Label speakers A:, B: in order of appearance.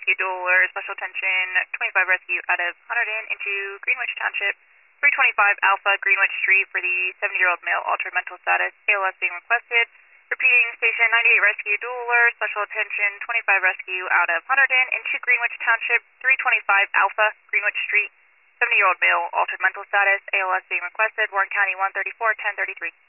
A: rescue dual alert, special attention, 25 rescue out of Hunterdon into Greenwich Township, 325 Alpha Greenwich Street for the 70-year-old male altered mental status, ALS being requested. Repeating, station 98 rescue dual alert, special attention, 25 rescue out of Hunterdon into Greenwich Township, 325 Alpha Greenwich Street, 70-year-old male altered mental status, ALS being requested, Warren County 134, 1033.